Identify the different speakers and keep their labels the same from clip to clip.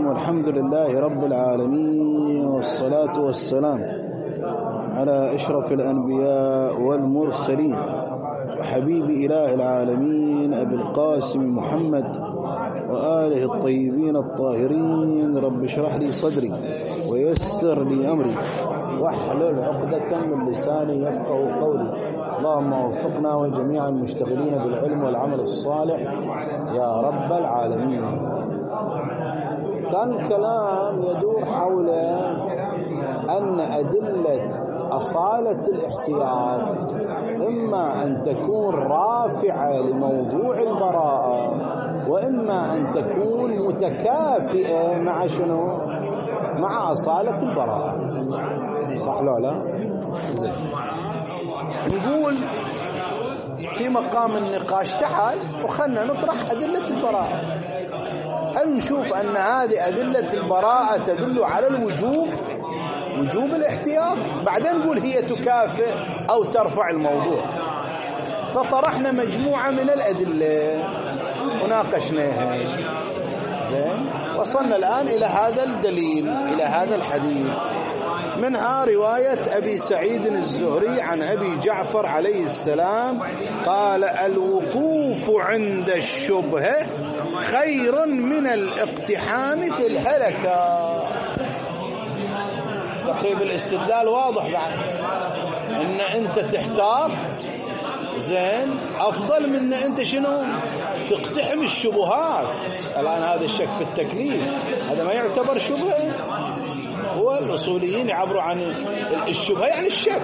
Speaker 1: والحمد لله رب العالمين، والصلاة والسلام على أشرف الأنبياء والمرسلين وحبيب إله العالمين أبي القاسم محمد وآله الطيبين الطاهرين. رب اشرح لي صدري ويسر لي أمري واحلل عقدة من لساني يفقه قولي. اللهم وفقنا وجميع المشتغلين بالعلم والعمل الصالح يا رب العالمين. كان الكلام يدور حول أن أدلة أصالة الاحتياط إما أن تكون رافعة لموضوع البراءة، وإما أن تكون متكافئة مع شنو؟ مع أصالة البراءة. صح لو لا؟ زين، نقول في مقام النقاش تعال وخلنا نطرح أدلة البراءة. هل نشوف أن هذه أدلة البراءة تدل على وجوب الاحتياط؟ بعدين نقول هي تكافئ أو ترفع الموضوع. فطرحنا مجموعة من الأدلة وناقشناها. زين، وصلنا الآن إلى هذا الدليل، إلى هذا الحديث. منها رواية أبي سعيد الزهري عن أبي جعفر عليه السلام قال: الوقوف عند الشبهة خير من الاقتحام في الهلكة. تقريب الاستدلال واضح بعد، ان انت تحتاط زين افضل من ان انت شنو تقتحم الشبهات. الان هذا الشك في التكليف هذا ما يعتبر شبهه. هو الاصوليين يعبروا عن الشبهه يعني الشك،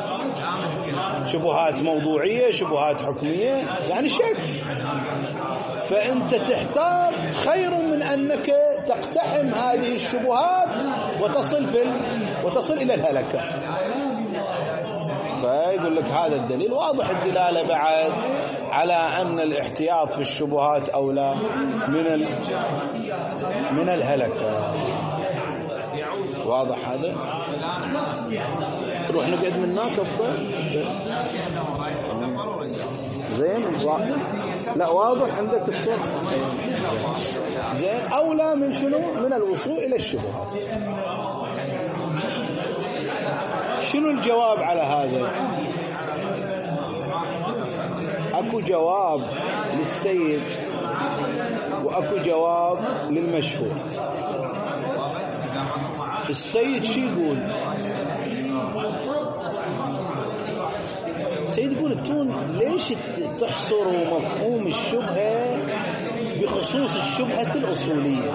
Speaker 1: شبهات موضوعيه، شبهات حكميه، يعني شك. فأنت تحتاط خير من أنك تقتحم هذه الشبهات وتصل إلى الهلكة. فيقول لك هذا الدليل واضح الدلالة بعد على أن الاحتياط في الشبهات أولى من الهلكة. واضح هذا؟ نروح نقعد من هناك أفضل. زين، لا واضح عندك الصوت. زين، أولى من شنو؟ من الوصول إلى الشبهات. شنو الجواب على هذا؟ أكو جواب للسيد وأكو جواب للمشهور. السيد شو يقول؟ السيد يقول انتم ليش تحصروا مفهوم الشبهة بخصوص الشبهة الأصولية؟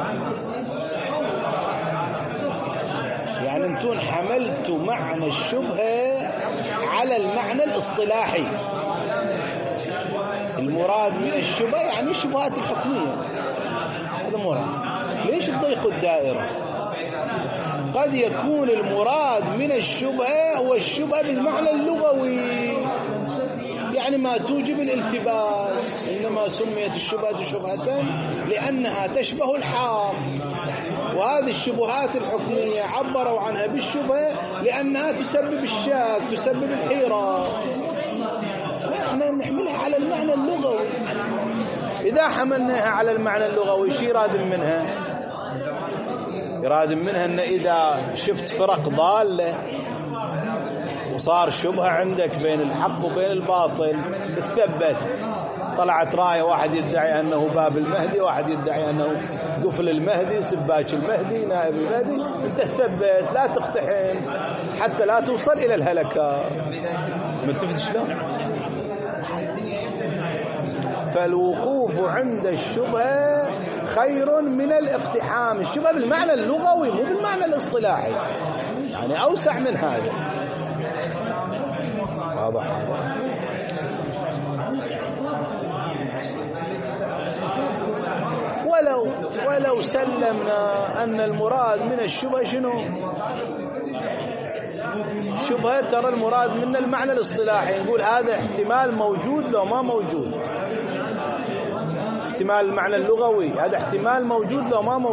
Speaker 1: يعني انتم حملتوا معنى الشبهة على المعنى الاصطلاحي. المراد من الشبهة يعني الشبهات الحكمية، هذا مراد. ليش تضيقوا الدائرة؟ قد يكون المراد من الشبهة هو الشبهة بالمعنى اللغوي، يعني ما توجب الالتباس. إنما سميت الشبهة شبهة لأنها تشبه الحق، وهذه الشبهات الحكمية عبروا عنها بالشبهة لأنها تسبب الشك، تسبب الحيرة. فإحنا نحملها على المعنى اللغوي. إذا حملناها على المعنى اللغوي شي يراد منها؟ يراد منها أن إذا شفت فرق ضالة وصار شبهة عندك بين الحق وبين الباطل بتثبت. طلعت راية، واحد يدعي أنه باب المهدي، واحد يدعي أنه قفل المهدي، سباك المهدي، نائب المهدي، أنت تثبت، لا تقتحم حتى لا توصل إلى الهلكة. ملتفت شلون؟ فالوقوف عند الشبهة خير من الاقتحام. الشبهة بالمعنى اللغوي مو بالمعنى الاصطلاحي، يعني أوسع من هذا. واضح؟ ولو سلمنا أن المراد من الشبهة شنو؟ شبهة ترى المراد من المعنى الاصطلاحي، نقول هذا احتمال موجود لو ما موجود. احتمال المعنى اللغوي هذا احتمال موجود لو ما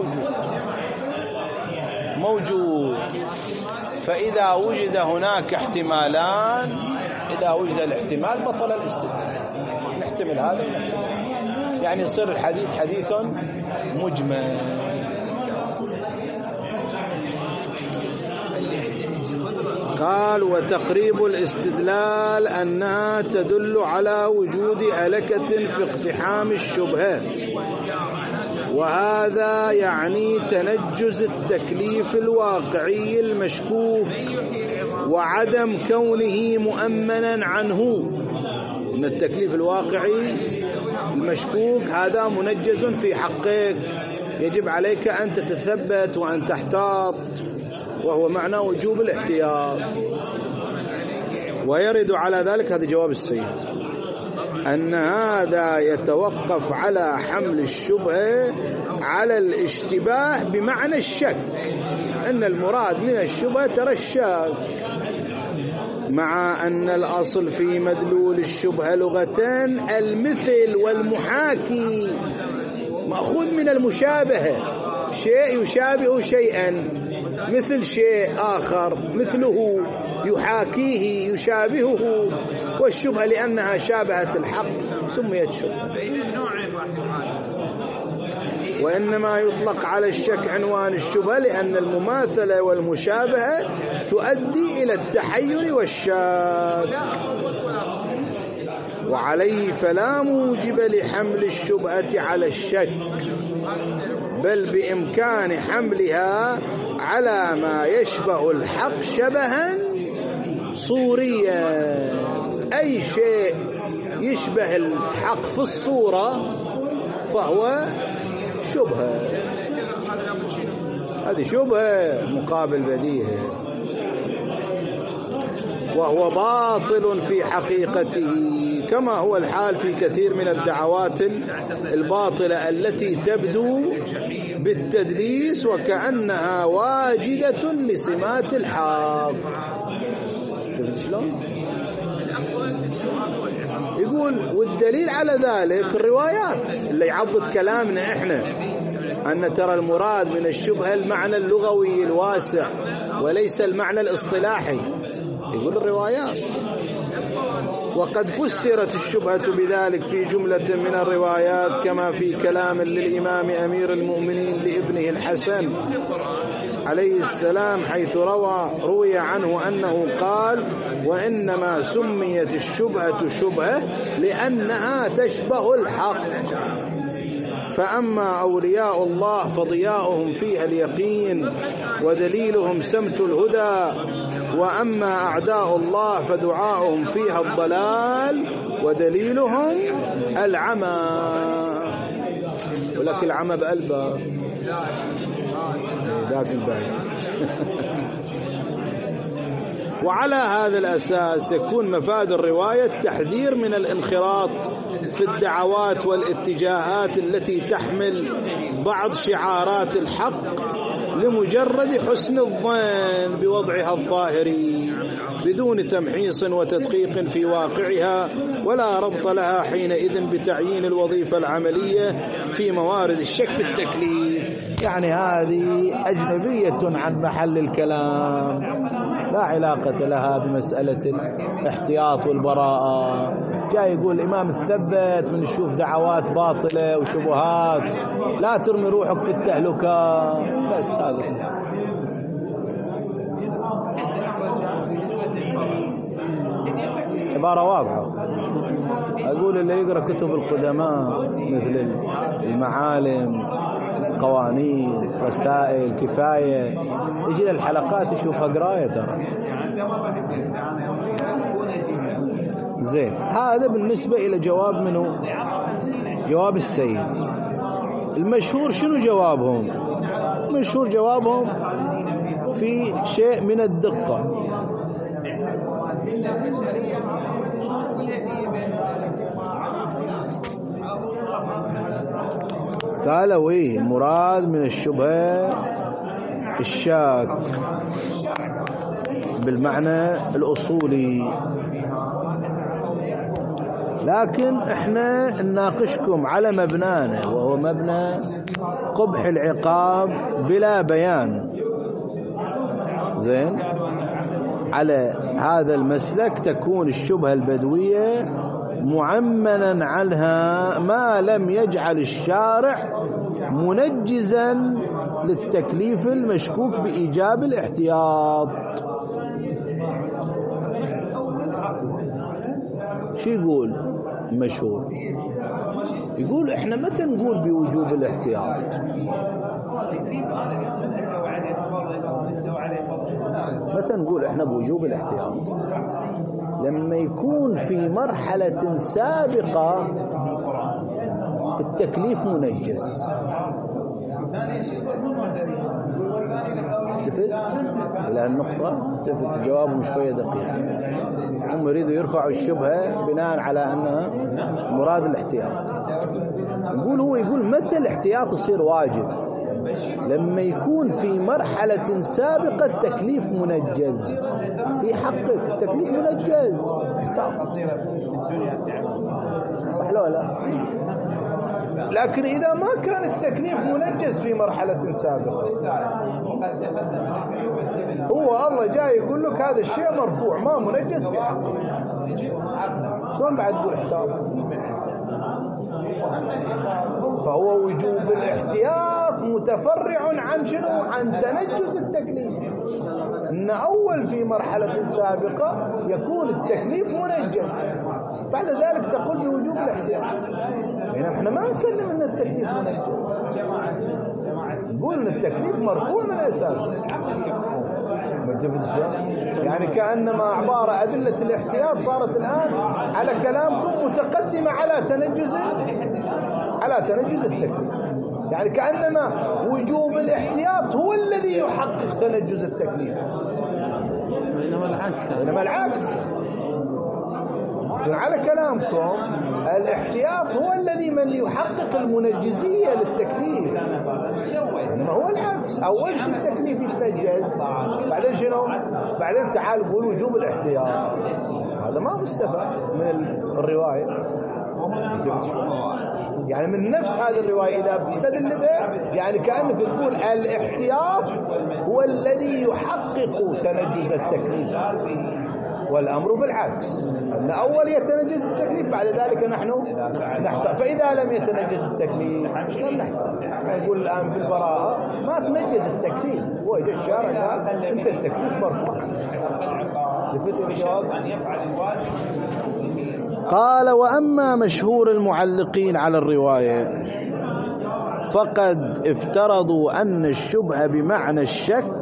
Speaker 1: موجود. فإذا وجد هناك احتمالان، إذا وجد الاحتمال بطل الاستدلال. نحتمل هذا ونحتمل، يعني يصير الحديث حديث مجمل. قال وتقريب الاستدلال أنها تدل على وجود هلكة في اقتحام الشبهة، وهذا يعني تنجز التكليف الواقعي المشكوك وعدم كونه مؤمنا عنه. إن التكليف الواقعي المشكوك هذا منجز في حقك، يجب عليك أن تتثبت وأن تحتاط، وهو معنى وجوب الاحتياط. ويرد على ذلك، هذا جواب السيد، أن هذا يتوقف على حمل الشبهة على الاشتباه بمعنى الشك، أن المراد من الشبهة ترى الشك، مع أن الأصل في مدلول الشبهة لغتان المثل والمحاكي، مأخوذ من المشابهة، شيء يشابه شيئا مثل شيء آخر مثله يحاكيه يشابهه، والشبهة لأنها شابهت الحق سميت شبهة. وإنما يطلق على الشك عنوان الشبهة لأن المماثلة والمشابهة تؤدي إلى التحير والشك، وعليه فلا موجب لحمل الشبهة على الشك، بل بإمكان حملها على ما يشبه الحق شبها صوريا. أي شيء يشبه الحق في الصورة فهو شبهة، هذه شبهة مقابل بديهة، وهو باطل في حقيقته، كما هو الحال في كثير من الدعوات الباطلة التي تبدو بالتدليس وكأنها واجدة لسمات الحق. شفت شلون؟ يقول والدليل على ذلك الروايات اللي يعضد كلامنا احنا، أن ترى المراد من الشبهة المعنى اللغوي الواسع وليس المعنى الاصطلاحي، يقول الروايات. وقد فسرت الشبهة بذلك في جملة من الروايات، كما في كلام للإمام أمير المؤمنين لابنه الحسن عليه السلام، حيث روي عنه أنه قال وإنما سميت الشبهة شبهة لأنها تشبه الحق، فأما أولياء الله فضياؤهم فيها اليقين ودليلهم سمت الهدى، وأما أعداء الله فدعاؤهم فيها الضلال ودليلهم العمى. ولكن العمى بقلبه ذاك الباقي. وعلى هذا الأساس يكون مفاد الرواية التحذير من الانخراط في الدعوات والاتجاهات التي تحمل بعض شعارات الحق لمجرد حسن الظن بوضعها الظاهري بدون تمحيص وتدقيق في واقعها، ولا ربط لها حينئذ بتعيين الوظيفة العملية في موارد الشك في التكليف. يعني هذه أجنبية عن محل الكلام، لا علاقة لها بمسألة الاحتياط والبراءة. جاي يقول الإمام الثبت من نشوف دعوات باطلة وشبهات، لا ترمي روحك في التهلكة، بس هذا عبارة واضحة. أقول اللي يقرأ كتب القدماء مثل المعالم، قوانين، رسائل، كفاية، يجي للحلقات يشوفها قراية ترى. زين، هذا بالنسبة إلى جواب منه، جواب السيد. المشهور شنو جوابهم؟ مشهور جوابهم في شيء من الدقة. قالوا ايه المراد من الشبهة الشاك بالمعنى الأصولي، لكن احنا نناقشكم على مبنانا وهو مبنى قبح العقاب بلا بيان. زين، على هذا المسلك تكون الشبهة البدوية معمنا عنها ما لم يجعل الشارع منجزا للتكليف المشكوك بإيجاب الاحتياط. شو يقول مشهور؟ يقول احنا متى نقول بوجوب الاحتياط؟ متى نقول احنا بوجوب الاحتياط؟ لما يكون في مرحلة سابقة التكليف منجز. التفت إلى النقطة، التفت جوابهم شوية دقيق. هم يريدوا يرفعوا الشبهة بناء على أنها مراد الاحتياط. يقول متى الاحتياط يصير واجب؟ لما يكون في مرحلة سابقة التكليف منجز في حقك، التكليف منجز احتاط، صح لو لا؟ لكن إذا ما كان التكليف منجز في مرحلة سابقة، هو الله جاي يقول لك هذا الشيء مرفوع ما منجز في حقك، شلون بعد تقول احتاط؟ فهو وجوب الاحتياط متفرع عن شنو؟ عن تنجز التكليف. إن أول في مرحلة سابقة يكون التكليف منجز، بعد ذلك تقول بوجوب الاحتياط. يعني احنا ما نسلم ان التكليف منجز، نقول ان التكليف مرفوع من اساسه. يعني كأنما عبارة أدلة الاحتياط صارت الآن على كلامكم متقدمة على تنجز التكليف. يعني كأنما وجوب الاحتياط هو الذي يحقق تنجز التكليف، بينما العكس. على كلامكم الاحتياط هو الذي من يحقق المنجزية للتكليف، إنما هو العكس. أول شيء التكليف يتنجز، بعدين شنو؟ بعدين تعال قول وجوب الاحتياط. هذا ما مستفاد من الرواية. يعني من نفس هذه الرواية إذا بتستدل بها، يعني كأنك تقول الاحتياط هو الذي يحقق تنجز التكليف، والأمر بالعكس، أن أول يتنجز التكليف بعد ذلك نحن نحتاج. فإذا لم يتنجز التكليف لم نحتاج. نقول الآن بالبراءة ما تنجز التكليف، هو جاء الشارع قال أنت التكليف مرفوع. قال وأما مشهور المعلقين على الرواية فقد افترضوا أن الشبهة بمعنى الشك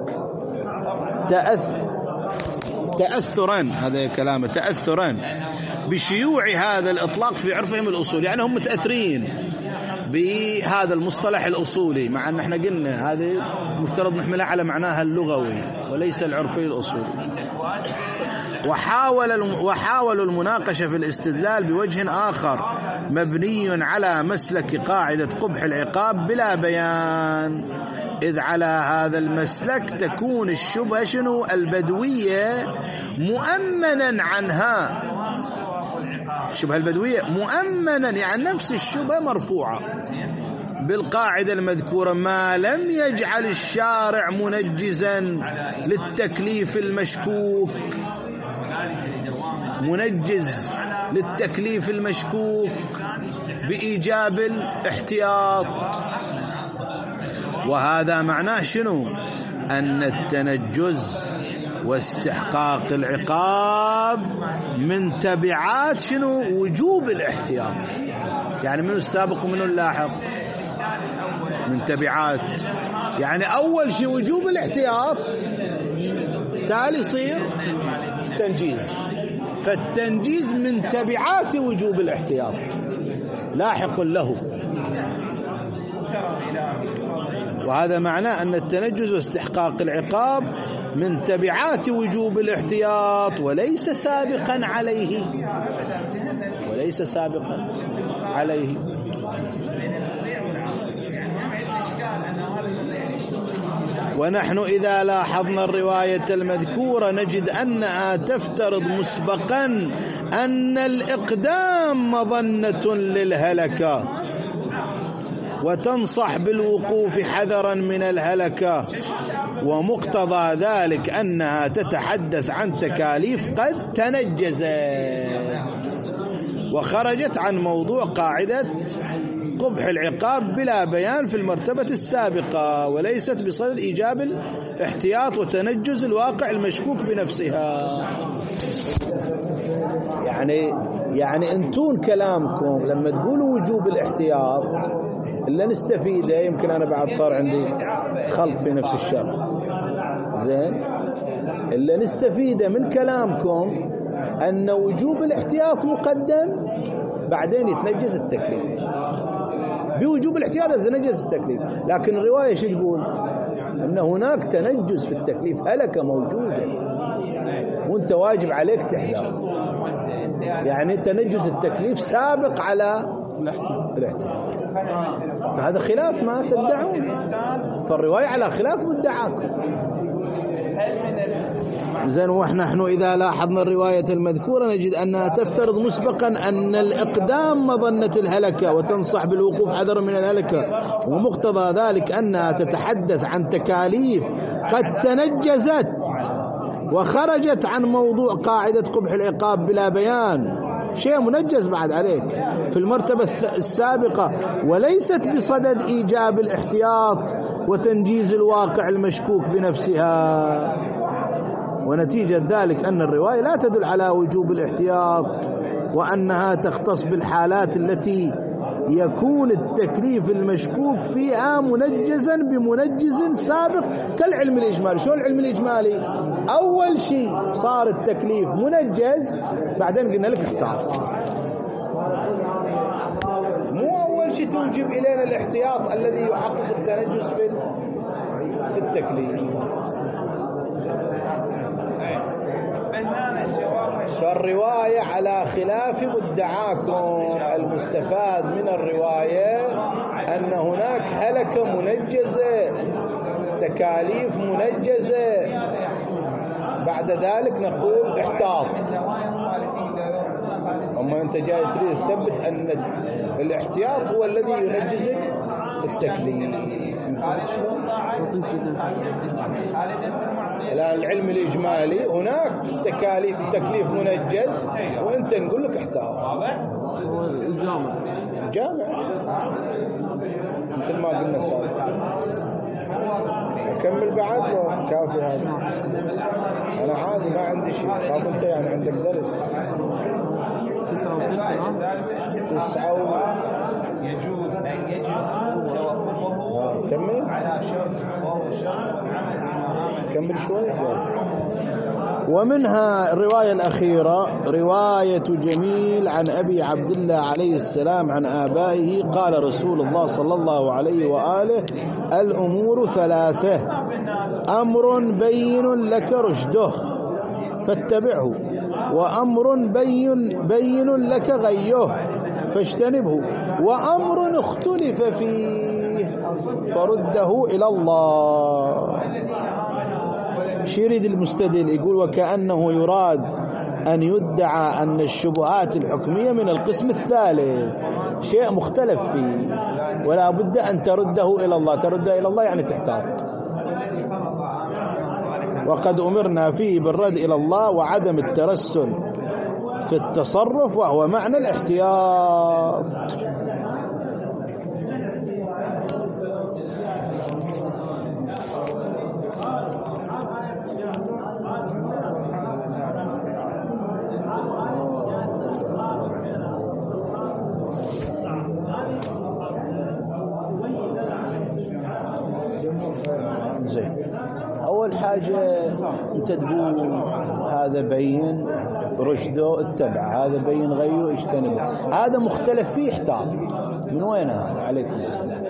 Speaker 1: تأثرا، هذا كلامه، تأثرا بشيوع هذا الإطلاق في عرفهم الأصول. يعني هم متأثرين بهذا المصطلح الأصولي، مع أن احنا قلنا هذه مفترض نحملها على معناها اللغوي وليس العرفي الأصولي. وحاولوا المناقشة في الاستدلال بوجه آخر مبني على مسلك قاعدة قبح العقاب بلا بيان، إذ على هذا المسلك تكون الشبهة شنو؟ البدوية مؤمنا عنها. الشبهة البدوية مؤمنا، يعني نفس الشبهة مرفوعة بالقاعدة المذكورة ما لم يجعل الشارع منجزا للتكليف المشكوك، منجز للتكليف المشكوك بإيجاب الاحتياط. وهذا معناه شنو؟ أن التنجز واستحقاق العقاب من تبعات شنو؟ وجوب الاحتياط. يعني من السابق ومن اللاحق من تبعات. يعني أول شيء وجوب الاحتياط، تالي يصير تنجيز، فالتنجيز من تبعات وجوب الاحتياط لاحق له. وهذا معناه أن التنجز واستحقاق العقاب من تبعات وجوب الاحتياط وليس سابقا عليه، وليس سابقا عليه. ونحن إذا لاحظنا الرواية المذكورة نجد أنها تفترض مسبقا أن الإقدام مظنة للهلكة، وتنصح بالوقوف حذرا من الهلكة، ومقتضى ذلك أنها تتحدث عن تكاليف قد تنجزت وخرجت عن موضوع قاعدة قبح العقاب بلا بيان في المرتبة السابقة، وليست بصدد إيجاب الاحتياط وتنجز الواقع المشكوك بنفسها. يعني يعني انتون كلامكم لما تقولوا وجوب الاحتياط اللي نستفيده، يمكن أنا بعد صار عندي خلط في نفس الشرح، زين، اللي نستفيده من كلامكم أن وجوب الاحتياط مقدم، بعدين يتنجز التكليف. بوجوب الاحتياط يتنجز التكليف، لكن الرواية شو تقول؟ أن هناك تنجز في التكليف، هلكة موجودة وانت واجب عليك تحذر، يعني تنجز التكليف سابق على الاحتياط. فهذا خلاف ما تدعون، فالرواية على خلاف مدعاكم. زين، ونحن إذا لاحظنا الرواية المذكورة نجد أنها تفترض مسبقا أن الإقدام مظنة الهلكة وتنصح بالوقوف حذرا من الهلكة، ومقتضى ذلك أنها تتحدث عن تكاليف قد تنجزت وخرجت عن موضوع قاعدة قبح العقاب بلا بيان، شيء منجز بعد عليك في المرتبة السابقة، وليست بصدد إيجاب الاحتياط وتنجيز الواقع المشكوك بنفسها. ونتيجة ذلك أن الرواية لا تدل على وجوب الاحتياط، وأنها تختص بالحالات التي يكون التكليف المشكوك فيها منجزا بمنجز سابق كالعلم الإجمالي. شو العلم الإجمالي؟ أول شيء صار التكليف منجز، بعدين قلنا لك احتاط. مو أول شيء توجب إلينا الاحتياط الذي يحقق التنجز في التكليف. فالرواية على خلاف مدعاكم. المستفاد من الرواية أن هناك هلكة منجزة، تكاليف منجزة، بعد ذلك نقول احتاط. أما أنت جاي تريد تثبت أن الاحتياط هو الذي ينجز التكليف. الآن العلم الإجمالي هناك تكليف منجز، وأنت نقول لك احتاط.
Speaker 2: هو الجامع
Speaker 1: مثل ما قلنا سابقا. أكمل بعد لو كافي هذا؟ أنا عادي ما عندي شيء. خاف أنت يعني عندك درس 9
Speaker 3: يجوز أن يجب توقفه
Speaker 1: كمل
Speaker 3: على شرط
Speaker 1: كمل شوي. ومنها الرواية الأخيرة رواية جميل عن أبي عبد الله عليه السلام عن آبائه قال رسول الله صلى الله عليه وآله: الأمور 3: أمر بين لك رشده فاتبعه، وأمر بين لك غيه فاجتنبه، وأمر اختلف فيه فرده إلى الله. شيريد المستدل يقول: وكأنه يراد أن يدعى أن الشبهات الحكمية من القسم الثالث، شيء مختلف فيه، ولا بد أن ترده إلى الله. ترده إلى الله يعني تحتاط. وقد أمرنا فيه بالرد إلى الله وعدم الترسل في التصرف، وهو معنى الاحتياط. زين، أول حاجة أنت تقول هذا بين رشده اتبع، هذا بين غيه اجتنبه، هذا مختلف فيه احتاط. من وين هذا؟ عليكم السلام.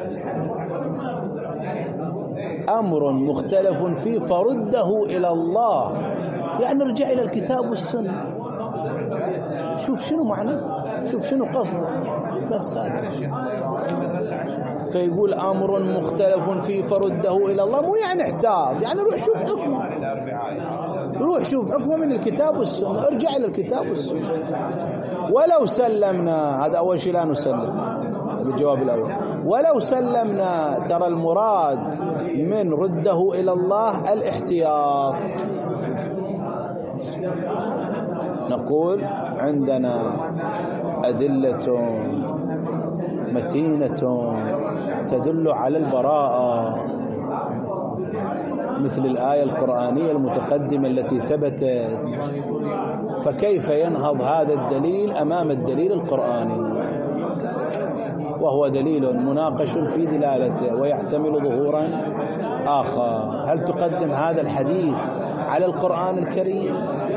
Speaker 1: أمر مختلف فيه فرده إلى الله، يعني ارجع إلى الكتاب والسنة، شوف شنو معناه، شوف شنو قصده، بس هذا. فيقول أمر مختلف فيه فرده إلى الله، مو يعني احتاط، يعني روح شوف حكمه، روح شوف حكمه من الكتاب والسنة، ارجع إلى الكتاب والسنة. ولو سلمنا، هذا أول شيء لا نسلم، هذا الجواب الأول. ولو سلمنا، ترى المراد من رده إلى الله الاحتياط. نقول عندنا أدلة متينة تدل على البراءة، مثل الآية القرآنية المتقدمة التي ثبتت، فكيف ينهض هذا الدليل أمام الدليل القرآني وهو دليل مناقش في دلالته ويحتمل ظهورا آخر؟ هل تقدم هذا الحديث على القرآن الكريم؟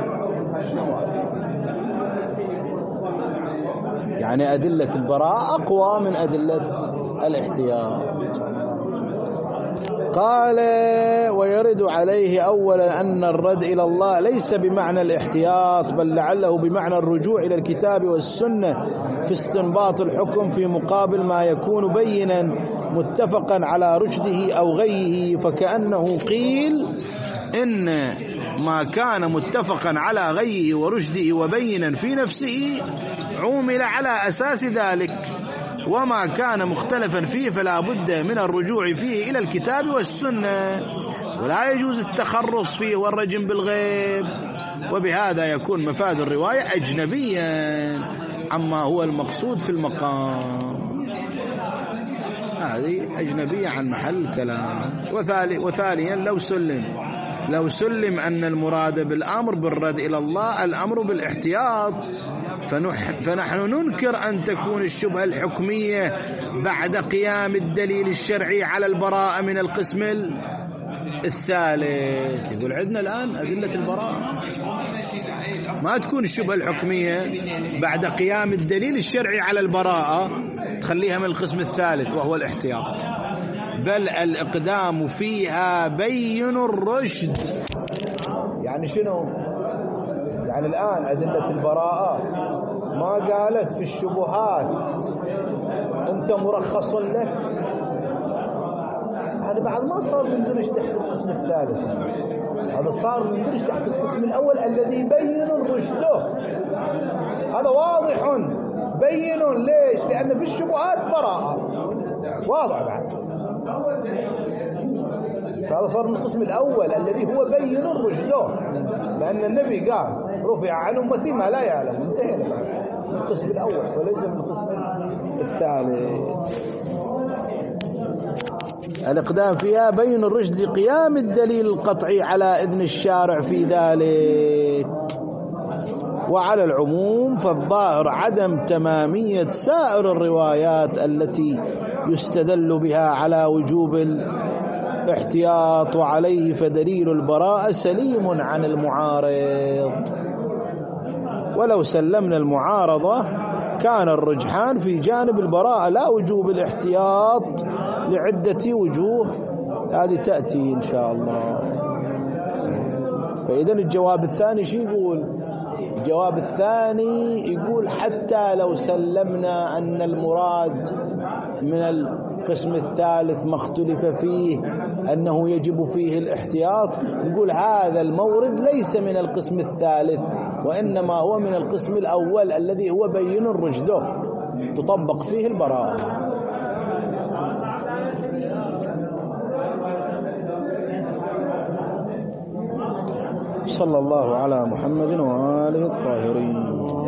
Speaker 1: يعني أدلة البراءة أقوى من أدلة الاحتياط. قال ويرد عليه أولا أن الرد إلى الله ليس بمعنى الاحتياط، بل لعله بمعنى الرجوع إلى الكتاب والسنة في استنباط الحكم في مقابل ما يكون بينا متفقا على رشده أو غيه، فكأنه قيل إن ما كان متفقا على غيه ورشده وبينا في نفسه عومل على أساس ذلك، وما كان مختلفا فيه فلا بد من الرجوع فيه إلى الكتاب والسنة، ولا يجوز التخرص فيه والرجم بالغيب، وبهذا يكون مفاد الرواية أجنبيا عما هو المقصود في المقام، هذه أجنبية عن محل الكلام. وثانيا لو سلم أن المراد بالأمر بالرد إلى الله الأمر بالاحتياط، فنحن ننكر أن تكون الشبهة الحكمية بعد قيام الدليل الشرعي على البراءة من القسم الثالث. يقول عندنا الآن أدلة البراءة، ما تكون الشبهة الحكمية بعد قيام الدليل الشرعي على البراءة تخليها من القسم الثالث وهو الاحتياط، بل الإقدام فيها بين الرشد. يعني شنو؟ يعني الآن أدلة البراءة ما قالت في الشبهات أنت مرخص لك، هذا بعد ما صار مندرج تحت القسم الثالث، هذا صار مندرج تحت القسم الأول الذي بين رشده. هذا واضح بين، ليش؟ لأن في الشبهات براءة واضح بعد، فهذا صار من القسم الأول الذي هو بين رشده، لأن النبي قال رفع عن أمتي ما لا يعلم، انتهينا بعد من القسم الأول وليس من القسم الثالث. الإقدام فيها بين الرشد لقيام الدليل القطعي على إذن الشارع في ذلك. وعلى العموم فالظاهر عدم تمامية سائر الروايات التي يستدل بها على وجوب الاحتياط، وعليه فدليل البراءة سليم عن المعارض. ولو سلمنا المعارضة كان الرجحان في جانب البراءة لا وجوب الاحتياط لعدة وجوه، هذه تأتي إن شاء الله. فإذن الجواب الثاني شو يقول؟ الجواب الثاني يقول حتى لو سلمنا أن المراد من القسم الثالث ما اختلف فيه أنه يجب فيه الاحتياط، يقول هذا المورد ليس من القسم الثالث وإنما هو من القسم الأول الذي هو بين رشده تطبق فيه البراءة. صلى الله على محمد وآله الطاهرين.